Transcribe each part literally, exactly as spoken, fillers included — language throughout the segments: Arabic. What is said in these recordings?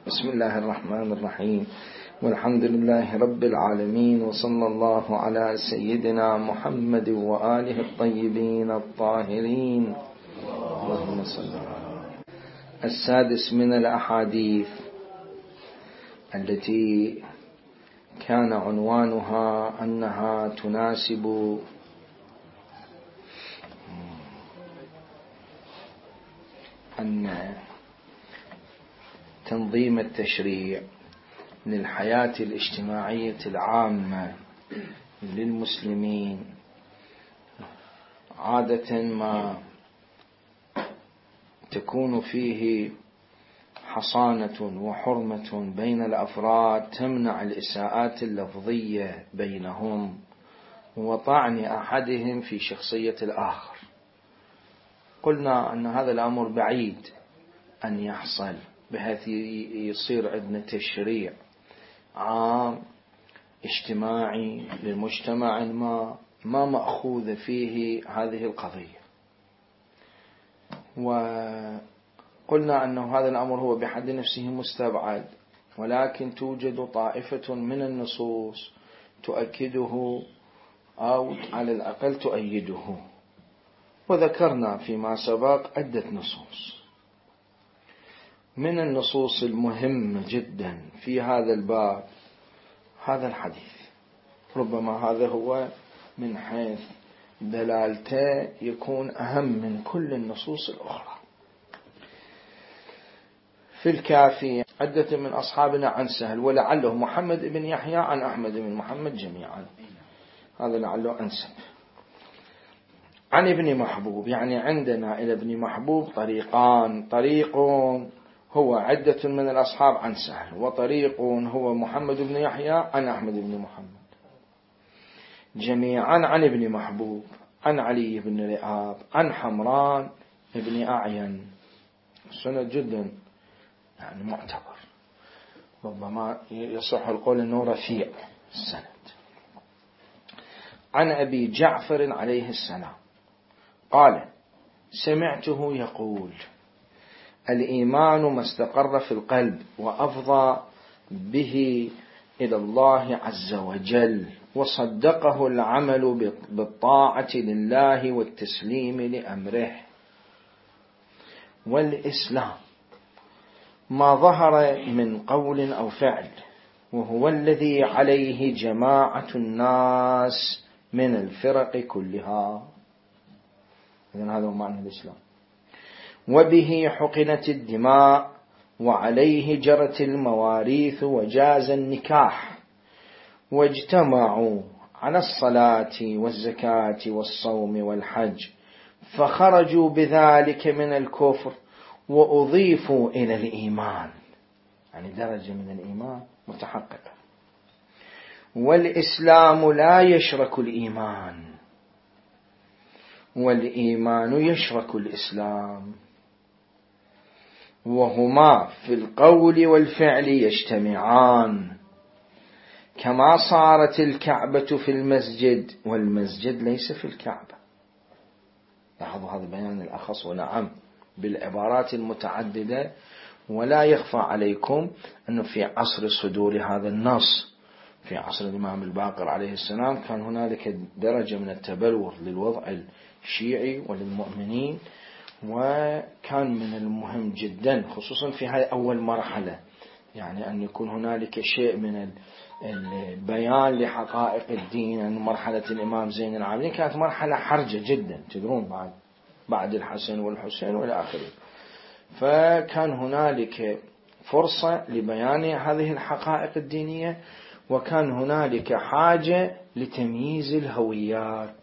بسم الله الرحمن الرحيم، والحمد لله رب العالمين، وصلى الله على سيدنا محمد وآله الطيبين الطاهرين. اللهم صل على. السادس من الأحاديث التي كان عنوانها أنها تناسب أن تنظيم التشريع للحياة الاجتماعية العامة للمسلمين عادة ما تكون فيه حصانة وحرمة بين الأفراد تمنع الإساءات اللفظية بينهم وطعن أحدهم في شخصية الآخر. قلنا أن هذا الأمر بعيد أن يحصل، بحيث يصير عندنا تشريع عام اجتماعي للمجتمع ما ما مأخوذ فيه هذه القضية. وقلنا أنه هذا الأمر هو بحد نفسه مستبعد، ولكن توجد طائفة من النصوص تؤكده أو على الأقل تؤيده، وذكرنا فيما سبق عدة نصوص. من النصوص المهمة جدا في هذا الباب هذا الحديث، ربما هذا هو من حيث دلالته يكون أهم من كل النصوص الأخرى. في الكافي عدة من أصحابنا عن سهل، ولعله محمد بن يحيى عن أحمد بن محمد جميعا، هذا لعله أنسب. عن ابن محبوب، يعني عندنا إلى ابن محبوب طريقان، طريق هو عدة من الأصحاب عن سهل، وطريق هو محمد بن يحيى عن أحمد بن محمد جميعا عن ابن محبوب عن علي بن رئاب عن حمران بن أعين. سند جدا يعني معتبر، ربما يصح القول أنه رفيع السند. عن أبي جعفر عليه السلام قال: سمعته يقول: الإيمان ما استقر في القلب وأفضى به إلى الله عز وجل، وصدقه العمل بالطاعة لله والتسليم لأمره. والإسلام ما ظهر من قول أو فعل، وهو الذي عليه جماعة الناس من الفرق كلها. إذن هذا هو معنى الإسلام. وبه حقنت الدماء، وعليه جرت المواريث، وجاز النكاح، واجتمعوا على الصلاة والزكاة والصوم والحج، فخرجوا بذلك من الكفر وأضيفوا إلى الإيمان، يعني درجة من الإيمان متحققة. والإسلام لا يشرك الإيمان، والإيمان يشرك الإسلام، وهما في القول والفعل يجتمعان، كما صارت الكعبة في المسجد والمسجد ليس في الكعبة. لاحظوا هذا بيان الأخص، ونعم بالعبارات المتعددة. ولا يخفى عليكم أنه في عصر صدور هذا النص، في عصر الإمام الباقر عليه السلام، كان هنالك درجة من التبلور للوضع الشيعي وللمؤمنين، وكان من المهم جدا خصوصا في هذه أول مرحلة، يعني أن يكون هنالك شيء من البيان لحقائق الدين. أن مرحلة الإمام زين العابدين كانت مرحلة حرجة جدا، تدرون، بعد بعد الحسن والحسين والى آخره، فكان هنالك فرصة لبيان هذه الحقائق الدينية، وكان هنالك حاجة لتمييز الهويات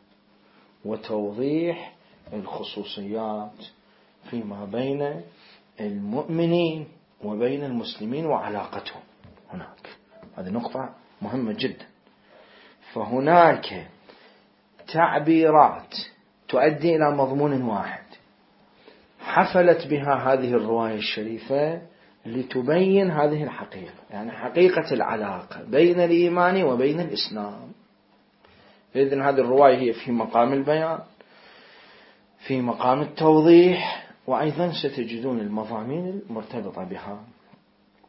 وتوضيح الخصوصيات فيما بين المؤمنين وبين المسلمين وعلاقتهم هناك. هذه نقطة مهمة جدا. فهناك تعبيرات تؤدي إلى مضمون واحد حفلت بها هذه الرواية الشريفة لتبين هذه الحقيقة، يعني حقيقة العلاقة بين الإيمان وبين الإسلام. إذن هذه الرواية هي في مقام البيان، في مقام التوضيح، وأيضا ستجدون المضامين المرتبطة بها.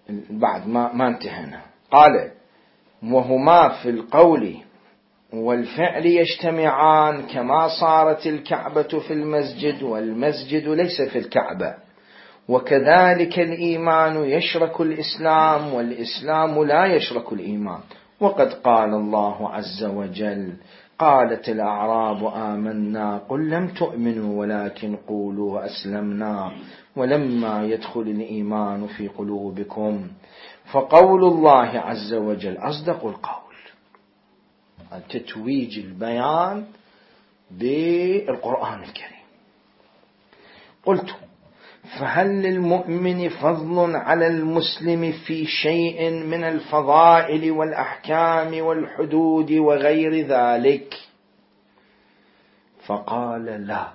بعد ما, ما انتهينا. قال وهما في القول والفعل يجتمعان كما صارت الكعبة في المسجد والمسجد ليس في الكعبة، وكذلك الإيمان يشرك الإسلام والإسلام لا يشرك الإيمان. وقد قال الله عز وجل قالت الأعراب آمنا قل لم تؤمنوا ولكن قولوا أسلمنا ولما يدخل الإيمان في قلوبكم. فقول الله عز وجل أصدق القول، تتويج البيان بالقرآن الكريم. قلت فهل للمؤمن فضل على المسلم في شيء من الفضائل والأحكام والحدود وغير ذلك؟ فقال لا،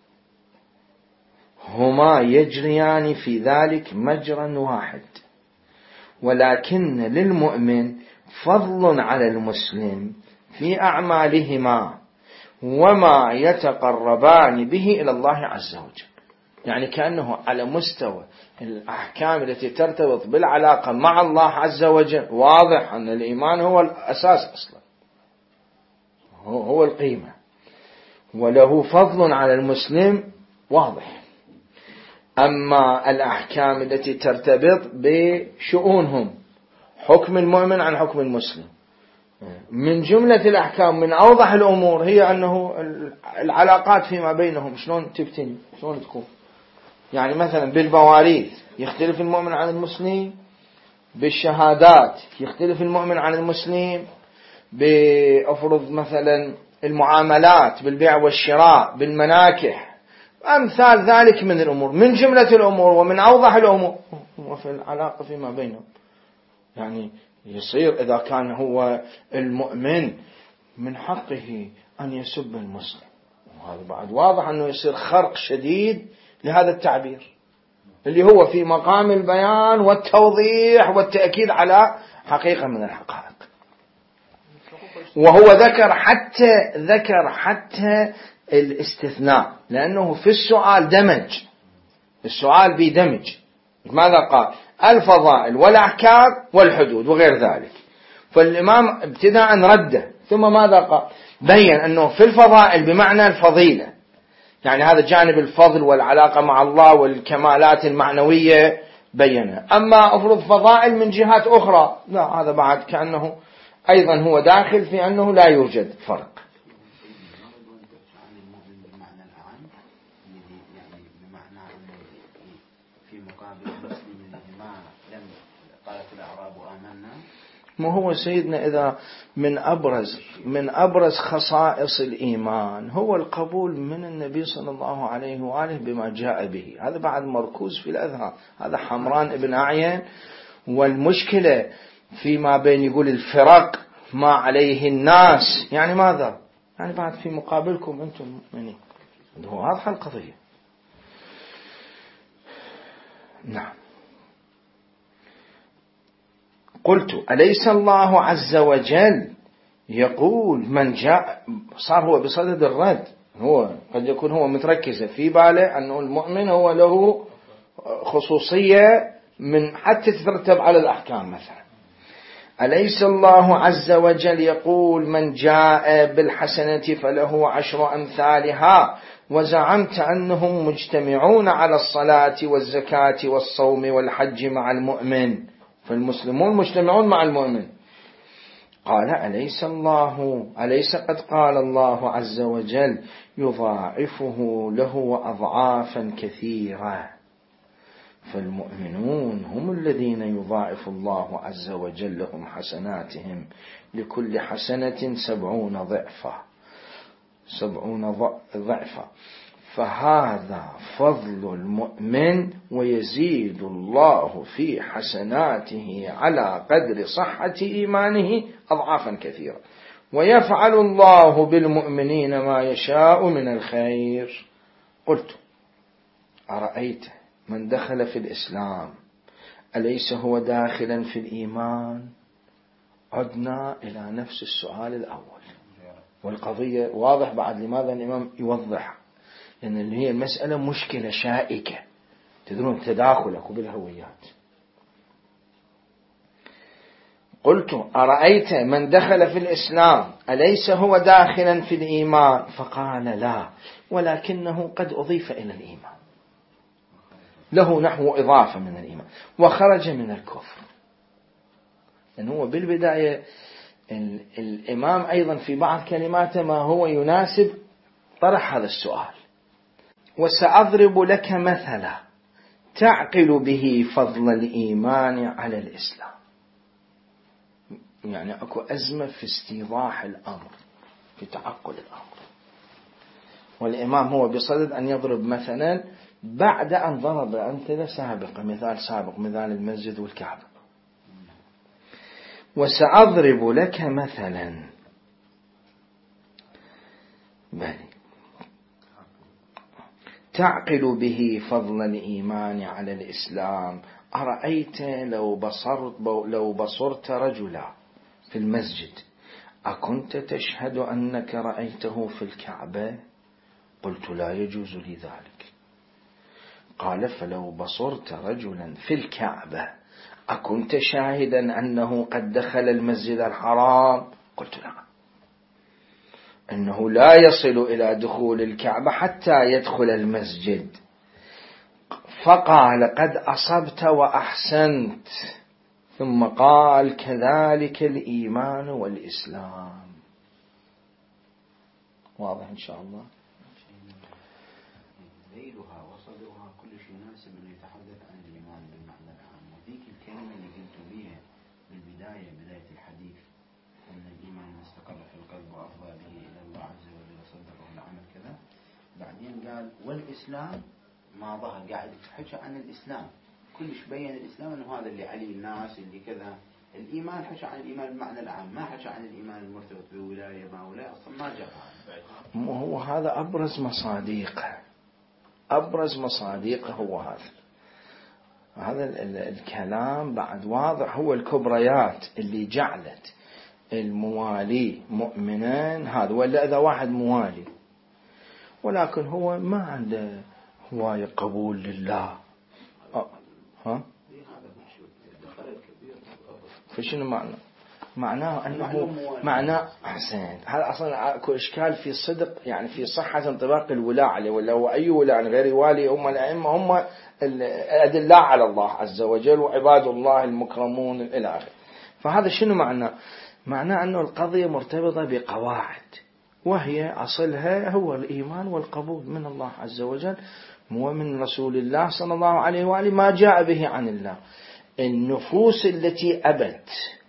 هما يجريان في ذلك مجرى واحد، ولكن للمؤمن فضل على المسلم في أعمالهما وما يتقربان به إلى الله عز وجل. يعني كأنه على مستوى الأحكام التي ترتبط بالعلاقة مع الله عز وجل واضح أن الإيمان هو الأساس أصلا، هو القيمة، وله فضل على المسلم واضح. أما الأحكام التي ترتبط بشؤونهم، حكم المؤمن عن حكم المسلم، من جملة الأحكام من أوضح الأمور هي أنه العلاقات فيما بينهم شلون تبتني، شلون تكون. يعني مثلا بالمواريث يختلف المؤمن عن المسلم، بالشهادات يختلف المؤمن عن المسلم، بأفرض مثلا المعاملات بالبيع والشراء، بالمناكح، أمثال ذلك من الأمور، من جملة الأمور ومن أوضح الأمور وفي العلاقة فيما بينهم. يعني يصير إذا كان هو المؤمن من حقه أن يسب المسلم، وهذا بعد واضح أنه يصير خرق شديد لهذا التعبير اللي هو في مقام البيان والتوضيح والتأكيد على حقيقة من الحقائق. وهو ذكر حتى ذكر حتى الاستثناء، لأنه في السؤال دمج، السؤال بيدمج. ماذا قال؟ الفضائل والأحكام والحدود وغير ذلك. فالإمام ابتداء رده، ثم ماذا قال؟ بين أنه في الفضائل بمعنى الفضيلة، يعني هذا جانب الفضل والعلاقة مع الله والكمالات المعنوية بينها. أما أفرض فضائل من جهات أخرى لا، هذا بعد كأنه أيضا هو داخل في أنه لا يوجد فرق. ما هو سيدنا إذا من أبرز من أبرز خصائص الإيمان هو القبول من النبي صلى الله عليه وآله بما جاء به، هذا بعد مركوز في الأذهان، هذا حمران ابن أعين. والمشكلة فيما بين يقول الفرق ما عليه الناس، يعني ماذا؟ يعني بعد في مقابلكم أنتم مؤمنين، هو واضحة القضية. نعم. قلت أليس الله عز وجل يقول من جاء، صار هو بصدد الرد، هو قد يكون هو متركز في باله أنه المؤمن هو له خصوصية من حتى تترتب على الأحكام مثلا. أليس الله عز وجل يقول من جاء بالحسنة فله عشر أمثالها، وزعمت أنهم مجتمعون على الصلاة والزكاة والصوم والحج مع المؤمن، فالمسلمون مجتمعون مع المؤمن. قال أليس الله أليس قد قال الله عز وجل يضاعفه له أضعافا كثيرة، فالمؤمنون هم الذين يضاعف الله عز وجل لهم حسناتهم، لكل حسنة سبعون ضعفا سبعون ضعفا فهذا فضل المؤمن، ويزيد الله في حسناته على قدر صحة إيمانه أضعافا كثيرة، ويفعل الله بالمؤمنين ما يشاء من الخير. قلت أرأيت من دخل في الإسلام أليس هو داخلا في الإيمان؟ عدنا إلى نفس السؤال الأول، والقضية واضح بعد لماذا الإمام يوضح، لأن اللي هي المسألة مشكلة شائكة، تدرون تداخل أكو بالهويات. قلت أرأيت من دخل في الإسلام أليس هو داخلا في الإيمان؟ فقال لا، ولكنه قد أضيف إلى الإيمان، له نحو إضافة من الإيمان، وخرج من الكفر. لأنه هو بالبداية الإمام أيضا في بعض كلماته ما هو يناسب طرح هذا السؤال. وسأضرب لك مثلا تعقل به فضل الإيمان على الإسلام. يعني أكو أزمة في استيضاح الأمر، في تعقل الأمر، والإمام هو بصدد أن يضرب مثلا بعد أن ضرب أمثلة سابقة، مثال سابق مثال المسجد والكعبة. وسأضرب لك مثلا بل تعقل به فضل الإيمان على الإسلام. أرأيت لو بصرت, لو بصرت رجلا في المسجد أكنت تشهد أنك رأيته في الكعبة؟ قلت لا يجوز لي ذلك. قال فلو بصرت رجلا في الكعبة أكنت شاهدا أنه قد دخل المسجد الحرام؟ قلت لا، إنه لا يصل إلى دخول الكعبة حتى يدخل المسجد. فقال قد أصبت وأحسنت، ثم قال كذلك الإيمان والإسلام. واضح إن شاء الله؟ ذيلها وصدرها كل شيء يناسب أن يتحدث عن الإيمان بالمعنى العام. وذيك الكلمة اللي قلت بها بالبداية بداية الحديث أن الإيمان استقر في القلب وأفضى به إلى الله عز وجل وصدقه العمل كذا، بعدين قال والإسلام ما ظهر، قاعد يحكي عن الإسلام كلش بين الإسلام أنه هذا اللي عليه الناس اللي كذا. الإيمان حكى عن الإيمان بالمعنى العام، ما حكى عن الإيمان المرتبط بولاية ما ولاية، أصلا ما جاء. هو هذا أبرز مصادقه، أبرز مصادقه هو هذا هذا الكلام بعد واضح. هو الكبريات اللي جعلت الموالي مؤمنين هذا، ولا إذا واحد موالي ولكن هو ما عنده هواية قبول لله، أه. ها فشنو معنى؟ معناه أنه معناه أحسن. هذا أصلا أكو إشكال في صدق، يعني في صحة انطباق الولاء عليه، ولا هو أي ولاء غير والي؟ هم الأئمة هم الأدلاء على الله عز وجل وعباد الله المكرمون إلى آخره. فهذا شنو معناه؟ معناه أنه القضية مرتبطة بقواعد، وهي أصلها هو الإيمان والقبول من الله عز وجل ومن رسول الله صلى الله عليه وآله ما جاء به عن الله. النفوس التي أبت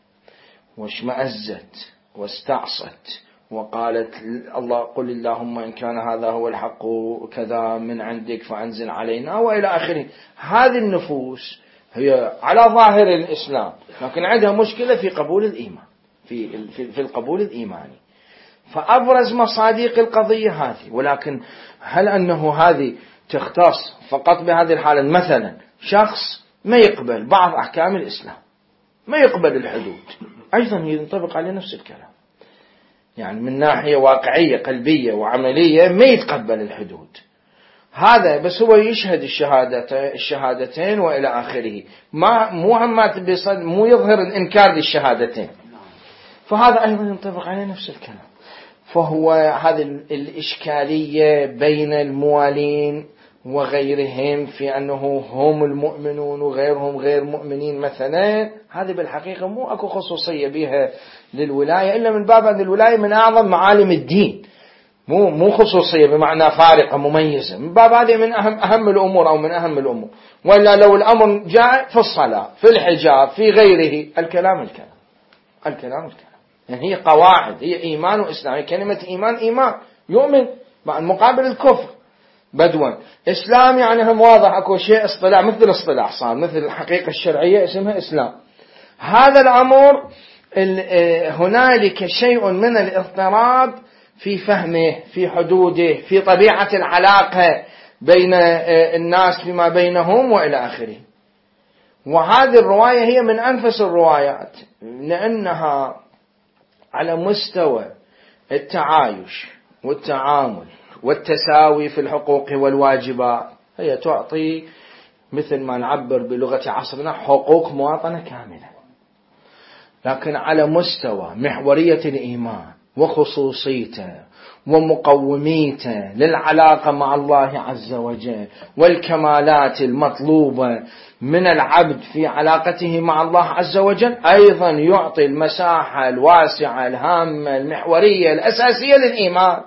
واشمأزت واستعصت وقالت الله قل اللهم إن كان هذا هو الحق كذا من عندك فأنزل علينا وإلى آخره، هذه النفوس هي على ظاهر الإسلام لكن عندها مشكلة في قبول الإيمان، في في القبول الإيماني. فأبرز مصادق القضية هذه. ولكن هل أنه هذه تختص فقط بهذه الحالة؟ مثلا شخص ما يقبل بعض أحكام الإسلام، ما يقبل الحدود، أيضا ينطبق عليه نفس الكلام، يعني من ناحية واقعية قلبية وعملية ما يتقبل الحدود هذا، بس هو يشهد الشهادتين وإلى آخره، ما مو همات بصد مو يظهر الإنكار للشهادتين، فهذا أيضا ينطبق عليه نفس الكلام. فهو هذه الإشكالية بين الموالين وغيرهم في أنه هم المؤمنون وغيرهم غير مؤمنين مثلا، هذه بالحقيقة مو أكو خصوصية بها للولاية، إلا من باب أن الولاية من أعظم معالم الدين، مو مو خصوصية بمعنى فارقة مميزة، من باب هذه من أهم أهم الأمور أو من أهم الأمور. ولا لو الأمر جاء في الصلاة في الحجاب في غيره، الكلام الكلام الكلام الكلام يعني هي قواعد، هي إيمان وإسلام. كلمة إيمان إيمان يؤمن مع المقابل الكفر بدوا. إسلام يعني هم واضح أكو شيء اصطلاح، مثل اصطلاح صار مثل الحقيقة الشرعية اسمها إسلام. هذا الأمر هنالك شيء من الاضطراب في فهمه، في حدوده، في طبيعة العلاقة بين الناس فيما بينهم وإلى آخره. وهذه الرواية هي من أنفس الروايات، لأنها على مستوى التعايش والتعامل والتساوي في الحقوق والواجبات، هي تعطي مثل ما نعبر بلغة عصرنا حقوق مواطنة كاملة. لكن على مستوى محورية الإيمان وخصوصيته ومقوميته للعلاقة مع الله عز وجل والكمالات المطلوبة من العبد في علاقته مع الله عز وجل، أيضا يعطي المساحة الواسعة الهامة المحورية الأساسية للإيمان.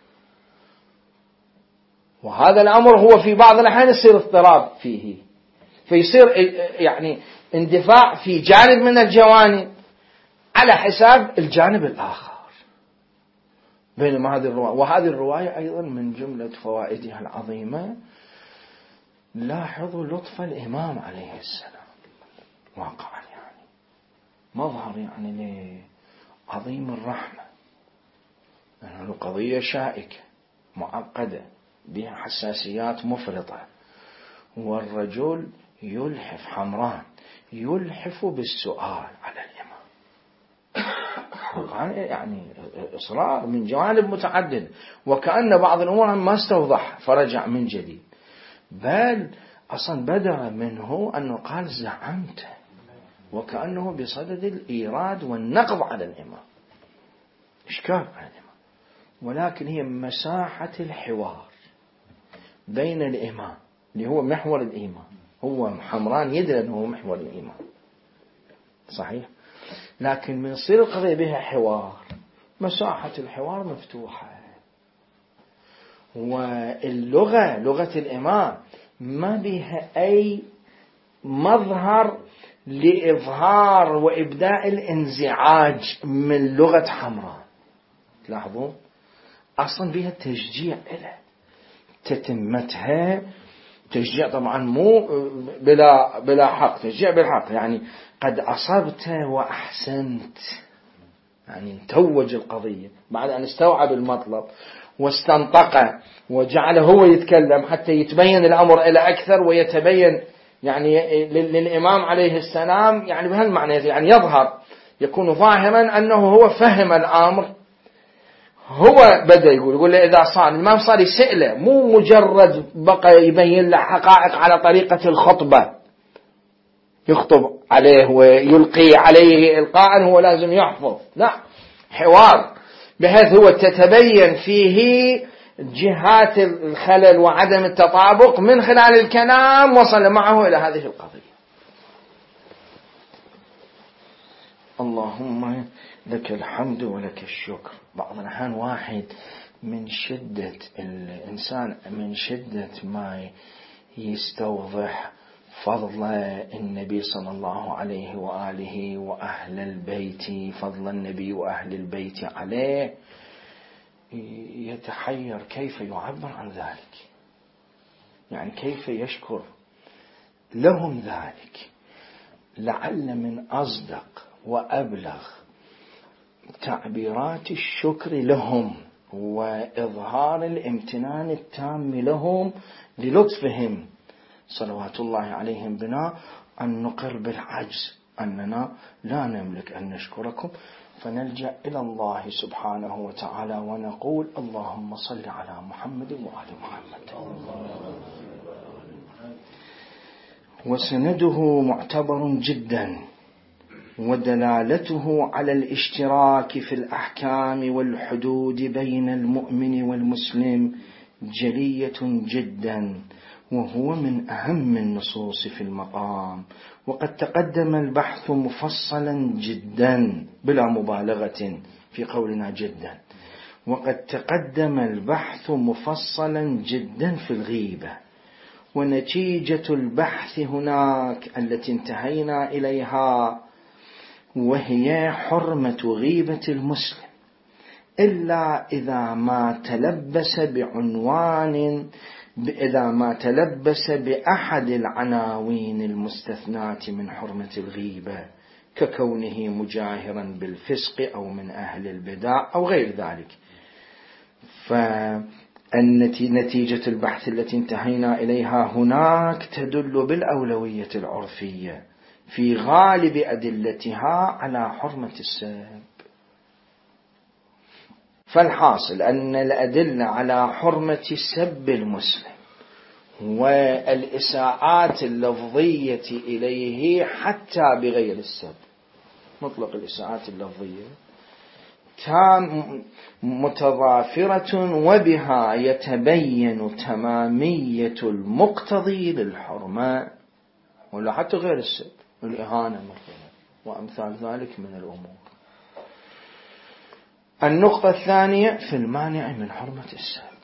وهذا الأمر هو في بعض الأحيان يصير اضطراب فيه، فيصير يعني اندفاع في جانب من الجوانب على حساب الجانب الآخر. بينما هذه الرواية وهذه الرواية أيضا من جملة فوائدها العظيمة، لاحظوا لطف الإمام عليه السلام واقعا، يعني مظهر يعني عظيم الرحمة. يعني القضية شائكة معقدة بها حساسيات مفرطة، والرجل يلحف حمران يلحف بالسؤال على الإمام، يعني إصرار من جوانب متعددة، وكأن بعض الأمور ما استوضح فرجع من جديد، بل أصلا بدأ منه أنه قال زعمت، وكأنه بصدد الإيراد والنقض على الإمام، إشكال على الإمام. ولكن هي مساحة الحوار بين الإمام اللي هو محور الإيمان، هو حمران يدري أنه هو محور الإيمان صحيح، لكن من يصير القضية بها حوار، مساحة الحوار مفتوحة. واللغة لغة الإمام ما بها أي مظهر لإظهار وإبداء الانزعاج من لغة حمران. تلاحظون أصلا بها تشجيع إلى تتمتها، تشجيع طبعا مو بلا بلا حق، تشجيع بالحق، يعني قد أصبت وأحسنت، يعني توج القضية بعد أن استوعب المطلب واستنطقه وجعله هو يتكلم حتى يتبين الأمر إلى أكثر، ويتبين يعني للإمام عليه السلام يعني بهالمعنى، يعني يظهر يكون ظاهرا أنه هو فهم الأمر. هو بدأ يقول يقول له إذا صار الإمام صار يسأله، مو مجرد بقى يبين له حقائق على طريقة الخطبة، يخطب عليه ويلقي عليه إلقاء هو لازم يحفظ، لا، حوار بحيث هو تتبين فيه جهات الخلل وعدم التطابق من خلال الكلام، وصل معه إلى هذه القضية. اللهم لك الحمد ولك الشكر. بعض الأحيان واحد من شدة الإنسان من شدة ما يستوضح فضل النبي صلى الله عليه وآله وأهل البيت، فضل النبي وأهل البيت عليه، يتحير كيف يعبر عن ذلك، يعني كيف يشكر لهم ذلك. لعل من أصدق وأبلغ تعبيرات الشكر لهم وإظهار الامتنان التام لهم للطفهم صلوات الله عليهم بنا أن نقر بالعجز أننا لا نملك أن نشكركم، فنلجأ إلى الله سبحانه وتعالى ونقول اللهم صل على محمد وآل محمد. وسنده معتبر جدا، ودلالته على الاشتراك في الأحكام والحدود بين المؤمن والمسلم جلية جدا، وهو من أهم النصوص في المقام. وقد تقدم البحث مفصلا جدا بلا مبالغة في قولنا جدا، وقد تقدم البحث مفصلا جدا في الغيبة، ونتيجة البحث هناك التي انتهينا إليها وهي حرمة غيبة المسلم إلا إذا ما تلبس بعنوان إذا ما تلبس بأحد العناوين المستثناة من حرمة الغيبة، ككونه مجاهرا بالفسق أو من أهل البدع أو غير ذلك. فنتيجة البحث التي انتهينا إليها هناك تدل بالأولوية العرفية في غالب أدلتها على حرمة السب. فالحاصل أن الأدلة على حرمة سب المسلم والإساءات اللفظية إليه حتى بغير السب مطلق الإساءات اللفظية تام متضافرة وبها يتبين تمامية المقتضي للحرمة، ولا حتى غير السب الإهانة مثلا وأمثال ذلك من الأمور. النقطة الثانية في المانع من حرمة السب.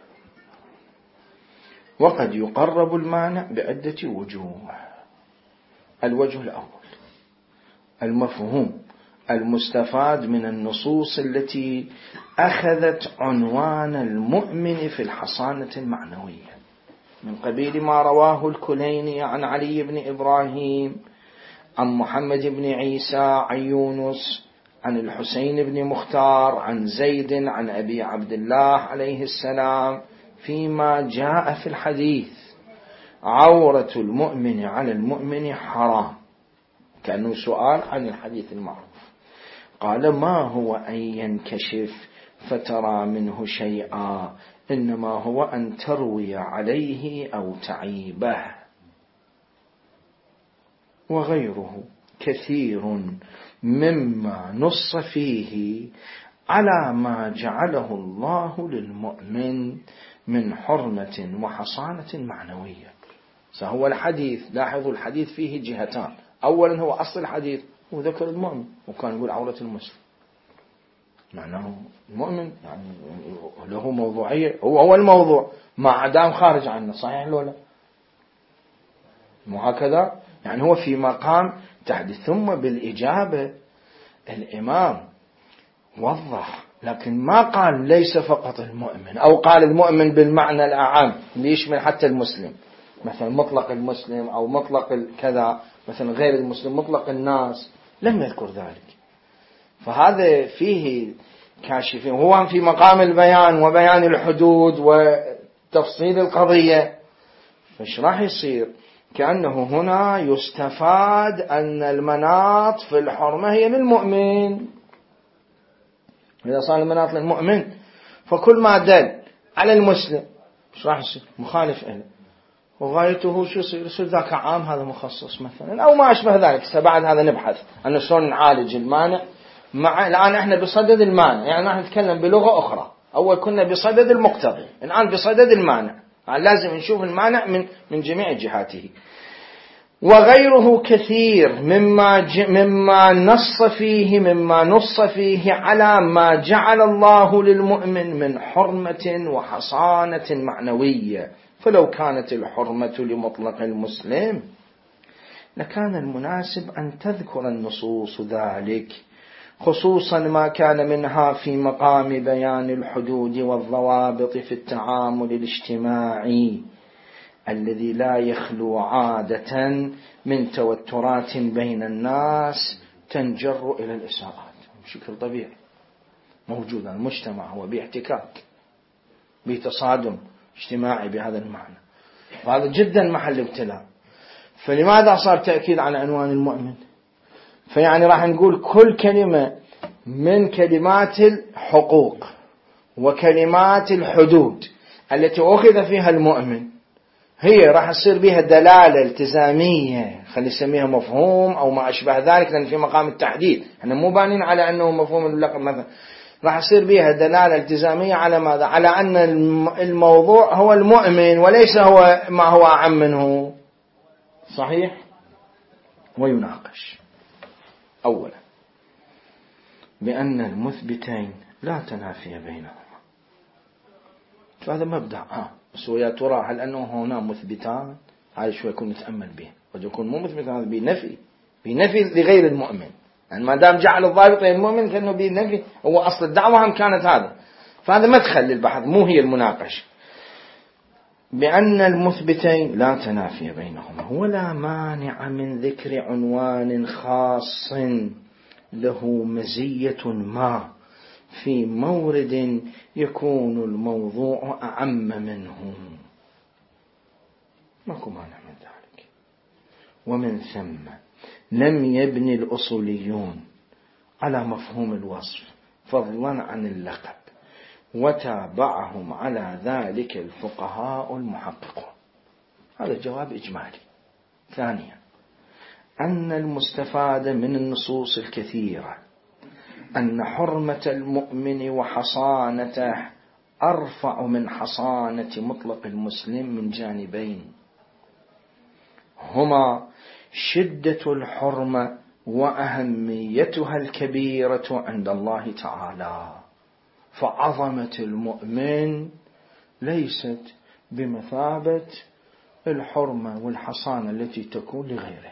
وقد يقرب المانع بعدة وجوه. الوجه الأول المفهوم المستفاد من النصوص التي أخذت عنوان المؤمن في الحصانة المعنوية، من قبيل ما رواه الكليني عن علي بن إبراهيم عن محمد بن عيسى عن يونس عن الحسين بن مختار عن زيد عن أبي عبد الله عليه السلام فيما جاء في الحديث: عورة المؤمن على المؤمن حرام، كأنه سؤال عن الحديث المعروف. قال: ما هو أن ينكشف فترى منه شيئا، إنما هو أن تروي عليه أو تعيبه. وغيره كثير مما نص فيه على ما جعله الله للمؤمن من حرمة وحصانة معنوية. فهو الحديث، لاحظوا الحديث فيه جهتان. أولا هو أصل الحديث هو ذكر المؤمن، وكان يقول عورة المسلم، معناه المؤمن يعني له موضوعية، هو هو الموضوع ما عدام خارج عنه، صحيح ولا مو هكذا؟ يعني هو في مقام تحديث. ثم بالإجابة الإمام وضح، لكن ما قال ليس فقط المؤمن، أو قال المؤمن بالمعنى الأعم اللي يشمل حتى المسلم، مثلا مطلق المسلم أو مطلق كذا، مثلا غير المسلم مطلق الناس، لم يذكر ذلك. فهذا فيه كاشفين، هو في مقام البيان وبيان الحدود وتفصيل القضية، فايش راح يصير؟ كأنه هنا يستفاد أن المناط في الحرمة هي للمؤمن. إذا صار المناط للمؤمن فكل ما دل على المسلم ايش راح يصير؟ مخالف له، وغايته شو يصير؟ يصير ذاك عام هذا مخصص مثلا، أو ما أشبه ذلك. بعد هذا نبحث أن شلون نعالج المانع. مع الآن احنا بصدد المانع، يعني نحن نتكلم بلغة أخرى. أول كنا بصدد المقتضي، الآن بصدد المانع، يعني لازم نشوف المانع من من جميع جهاته. وغيره كثير مما مما نص فيه مما نص فيه على ما جعل الله للمؤمن من حرمة وحصانة معنوية. فلو كانت الحرمة لمطلق المسلم لكان المناسب أن تذكر النصوص ذلك، خصوصا ما كان منها في مقام بيان الحدود والضوابط في التعامل الاجتماعي الذي لا يخلو عادة من توترات بين الناس تنجر إلى الإساءات بشكل طبيعي. موجود المجتمع هو باحتكاك، بتصادم اجتماعي بهذا المعنى، وهذا جدا محل ابتلاء. فلماذا صار تأكيد على عنوان المؤمن؟ فيعني راح نقول كل كلمة من كلمات الحقوق وكلمات الحدود التي أخذ فيها المؤمن هي راح يصير بها دلالة التزامية، خلي نسميها مفهوم أو ما أشبه ذلك، لأن في مقام التحديد احنا مو بانين على أنه مفهوم اللقب مثلا. راح يصير بها دلالة التزامية على ماذا؟ على أن الموضوع هو المؤمن وليس هو ما هو أعم منه. صحيح؟ ويناقش أولا بأن المثبتين لا تنافي بينهما. فهذا مبدأ آه. بس يا ترى هل أنه هنا مثبتان؟ هذا شوي يكون نتأمل به. قد يكون مو مثبتان، هذا بنفي بنفي لغير المؤمن، يعني ما دام جعل الضابط للمؤمن كأنه بنفي، هو أصل الدعوة هم كانت هذا. فهذا مدخل للبحث، مو هي المناقشة. بأن المثبتين لا تنافي بينهما ولا مانع من ذكر عنوان خاص له مزية ما في مورد يكون الموضوع أعم منه، ماكو مانع من ذلك. ومن ثم لم يبني الأصوليون على مفهوم الوصف فضلا عن اللقب، وتابعهم على ذلك الفقهاء المحققون. هذا جواب إجمالي. ثانيا أن المستفاد من النصوص الكثيرة أن حرمة المؤمن وحصانته أرفع من حصانة مطلق المسلم من جانبين، هما شدة الحرمة وأهميتها الكبيرة عند الله تعالى، فعظمة المؤمن ليست بمثابة الحرمة والحصانة التي تكون لغيره،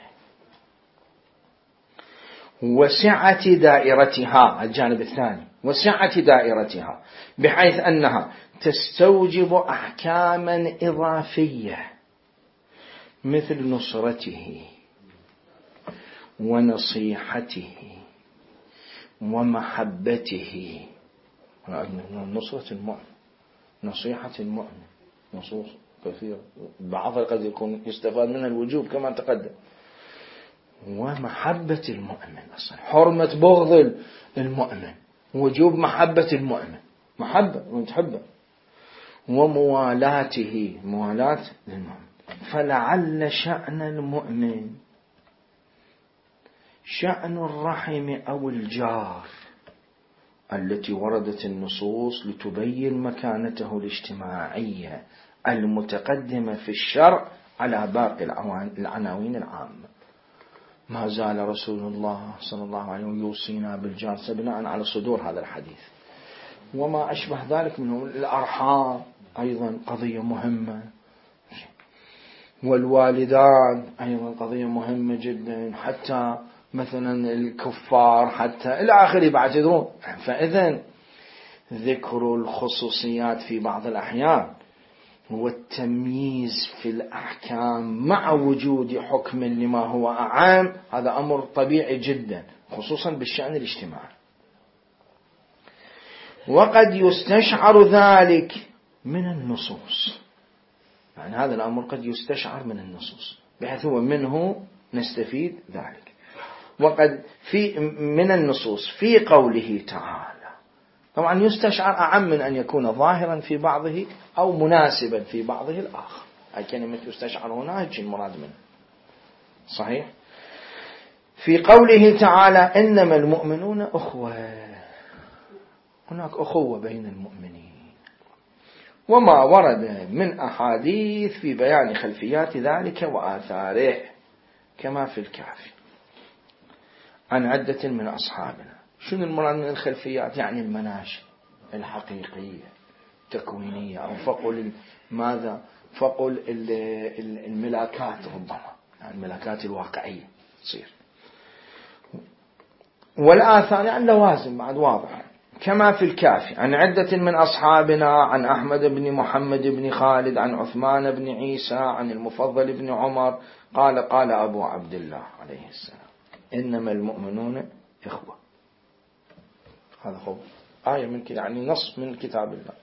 وسعة دائرتها الجانب الثاني، وسعة دائرتها بحيث أنها تستوجب أحكاما إضافية مثل نصرته ونصيحته ومحبته. نصرة المؤمن، نصيحة المؤمن، نصوص كثيرة، بعضها قد يكون يستفاد منها الوجوب كما تقدم، ومحبة المؤمن، أصلا حرمة بغض المؤمن، وجوب محبة المؤمن، محبة وتحبه، وموالاته، موالاة للمؤمن. فلعل شأن المؤمن شأن الرحم أو الجار التي وردت النصوص لتبين مكانته الاجتماعية المتقدمة في الشرع على باقي العناوين العامة. ما زال رسول الله صلى الله عليه وسلم يوصينا بالجار بناء على صدور هذا الحديث، وما أشبه ذلك منه. الأرحام أيضا قضية مهمة، والوالدان أيضا قضية مهمة جدا، حتى مثلا الكفار حتى إلى آخره بعد يدرون. فإذن ذكر الخصوصيات في بعض الأحيان والتمييز في الأحكام مع وجود حكم لما هو أعام، هذا أمر طبيعي جدا خصوصا بالشأن الاجتماعي. وقد يستشعر ذلك من النصوص، يعني هذا الأمر قد يستشعر من النصوص بحيث هو منه نستفيد ذلك. وقد في من النصوص في قوله تعالى، طبعا يستشعر أعم من أن يكون ظاهرا في بعضه أو مناسبا في بعضه الآخر. أي كلمة يستشعر هنا هيك المراد منه صحيح. في قوله تعالى إنما المؤمنون أخوة، هناك أخوة بين المؤمنين، وما ورد من أحاديث في بيان خلفيات ذلك وآثاره كما في الكافي عن عدة من أصحابنا. شنو المراد من الخلفيات؟ يعني المناشئ الحقيقية تكوينية، أو فقل ماذا فقل الملاكات، ربما يعني الملاكات الواقعية تصير. والآثار يعني لوازم بعد واضح كما في الكافي عن عدة من أصحابنا عن أحمد بن محمد بن خالد عن عثمان بن عيسى عن المفضل بن عمر قال قال أبو عبد الله عليه السلام إنما المؤمنون إخوة. هذا هو آية من يعني نص من كتاب الله،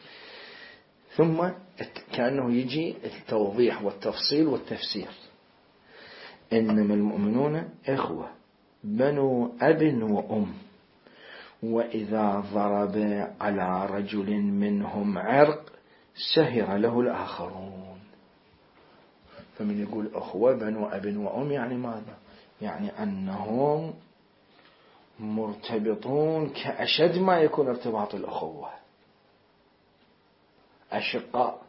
ثم كأنه يجي التوضيح والتفصيل والتفسير. إنما المؤمنون إخوة بنو أب وأم، وإذا ضرب على رجل منهم عرق سهر له الآخرون. فمن يقول أخوة بنو أب وأم يعني ماذا؟ يعني أنهم مرتبطون كأشد ما يكون ارتباط الأخوة، أشقاء.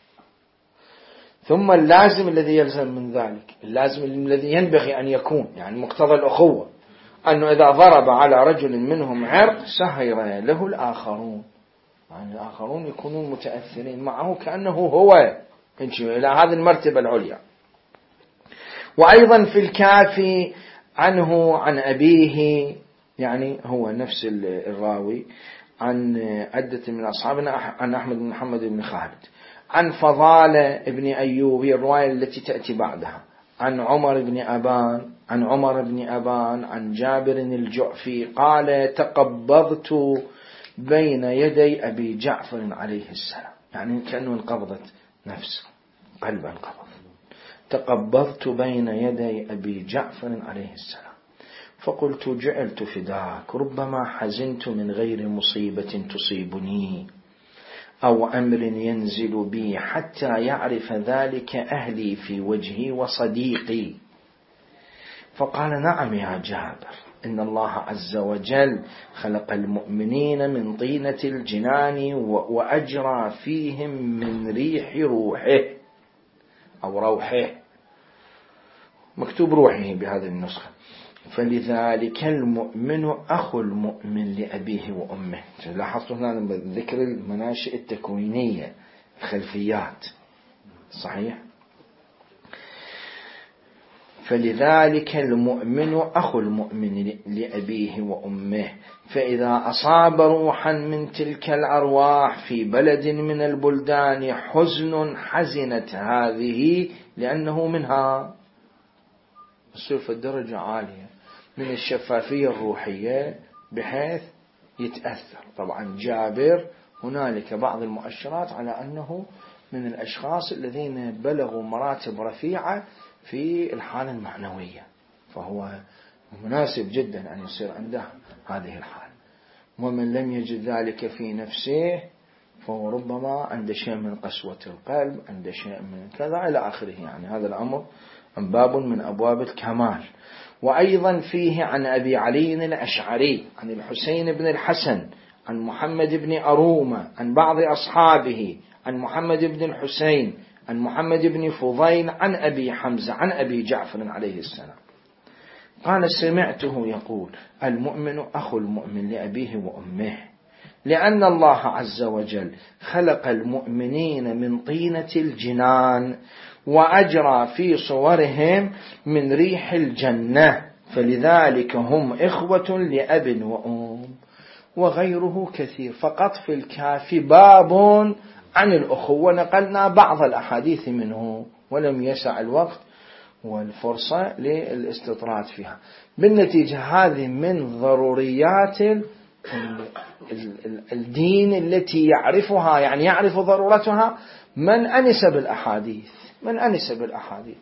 ثم اللازم الذي يلزم من ذلك، اللازم الذي ينبغي أن يكون يعني مقتضى الأخوة، أنه إذا ضرب على رجل منهم عرق سهر له الآخرون، يعني الآخرون يكونون متأثرين معه كأنه هو إلى هذه المرتبة العليا. وأيضا في الكافي عنه عن أبيه، يعني هو نفس الراوي عن عدة من أصحابنا عن أحمد بن محمد بن خالد عن فضالة ابن أيوب، هي الرواية التي تأتي بعدها، عن عمر بن أبان عن عمر بن أبان عن جابر الجعفي قال تقبضت بين يدي أبي جعفر عليه السلام، يعني كأنه انقبضت نفسه قلبا انقبض. تقبضت بين يدي أبي جعفر عليه السلام فقلت جعلت فداك، ربما حزنت من غير مصيبة تصيبني أو أمر ينزل بي حتى يعرف ذلك أهلي في وجهي وصديقي، فقال نعم يا جابر، إن الله عز وجل خلق المؤمنين من طينة الجنان وأجرى فيهم من ريح روحه أو روحه، مكتوب روحه بهذه النسخة. فلذلك المؤمن أخو المؤمن لأبيه وأمه. لاحظتوا هنا ذكر المناشئ التكوينية، الخلفيات، صحيح؟ فلذلك المؤمن أخو المؤمن لأبيه وأمه، فإذا أصاب روحا من تلك الأرواح في بلد من البلدان حزن حزنت هذه لأنه منها. يصير في الدرجة عالية من الشفافية الروحية بحيث يتأثر. طبعا جابر هنالك بعض المؤشرات على أنه من الأشخاص الذين بلغوا مراتب رفيعة في الحالة المعنوية، فهو مناسب جدا أن يصير عنده هذه الحالة. ومن لم يجد ذلك في نفسه فهو ربما عنده شيء من قسوة القلب، عنده شيء من كذا إلى آخره. يعني هذا الأمر باب من أبواب الكمال. وأيضا فيه عن أبي علي الأشعري عن الحسين بن الحسن عن محمد بن أرومة عن بعض أصحابه عن محمد بن الحسين عن محمد بن فضيل عن أبي حمزة عن أبي جعفر عليه السلام قال سمعته يقول المؤمن أخو المؤمن لأبيه وأمه، لأن الله عز وجل خلق المؤمنين من طينة الجنان وأجرى في صورهم من ريح الجنة، فلذلك هم إخوة لأب وأم. وغيره كثير، فقط في الكافي باب عن الأخوة نقلنا بعض الأحاديث منه ولم يسع الوقت والفرصة للاستطراد فيها. بالنتيجة هذه من ضروريات الدين التي يعرفها، يعني يعرف ضرورتها من أنس بالأحاديث من أنس بالأحاديث.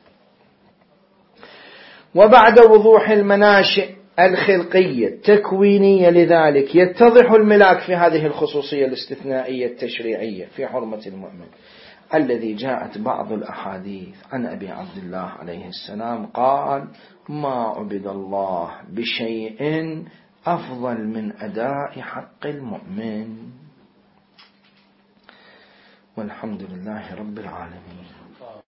وبعد وضوح المناشئ الخلقية التكوينية لذلك يتضح الملاك في هذه الخصوصية الاستثنائية التشريعية في حرمة المؤمن، الذي جاءت بعض الأحاديث عن أبي عبد الله عليه السلام قال ما عبد الله بشيء أفضل من أداء حق المؤمن. والحمد لله رب العالمين.